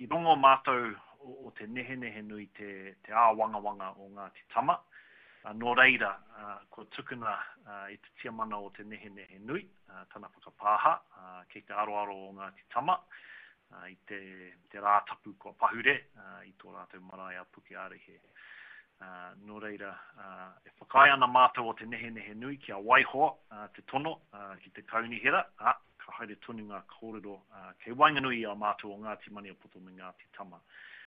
I rongo mātou o te nehe nui te āwangawanga o Ngāti Tama. Nō reira, ko tukuna I te tiamana o te nehe nui, tana whakapāha, kei te aroaro o Ngāti Tama, I te rātapu ko pahure, I tō rātou marae a puke arehe. Nō reira, e whakai ana mātou o te nehe nui kia waihoa te tono ki te kaunihera, ka haere tonu ngā kōrero kei wainganui a mātou o Ngāti Mani o Poto me Ngāti Tama.